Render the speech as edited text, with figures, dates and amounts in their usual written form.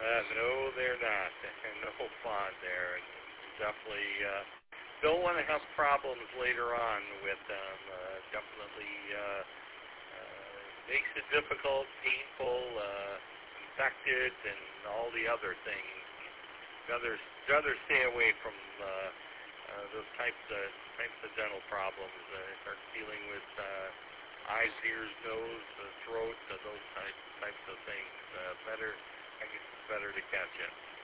No, they're not. No fun there. And definitely don't want to have problems later on with them. Definitely makes it difficult, painful, infected, and all the other things. Rather stay away from those types of dental problems. Start dealing with eyes, ears, nose, throat, those types of things. I guess it's better to catch it.